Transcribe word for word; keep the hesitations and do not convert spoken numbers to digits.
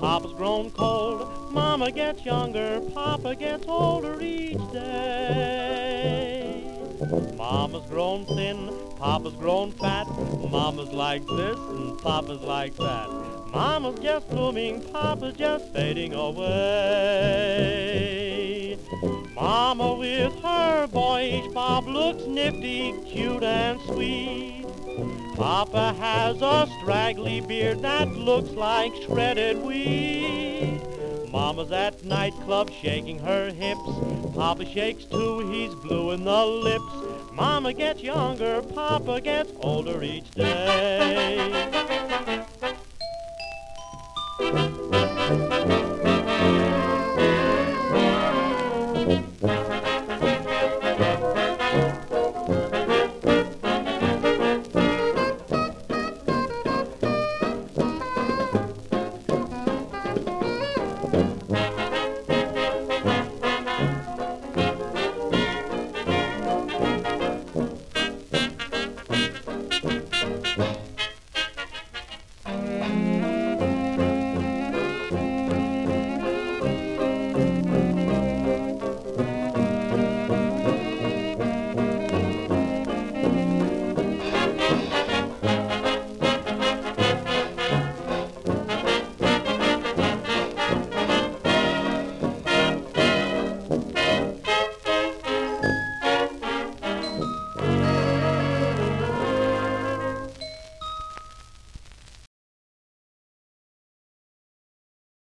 Papa's grown cold, Mama gets younger, Papa gets older each day. Mama's grown thin, Papa's grown fat, Mama's like this and Papa's like that. Mama's just blooming, Papa's just fading away. Mama with her boyish bob looks nifty, cute and sweet. Papa has a straggly beard that looks like shredded wheat. Mama's at nightclub shaking her hips. Papa shakes too, he's blue in the lips. Mama gets younger, Papa gets older each day.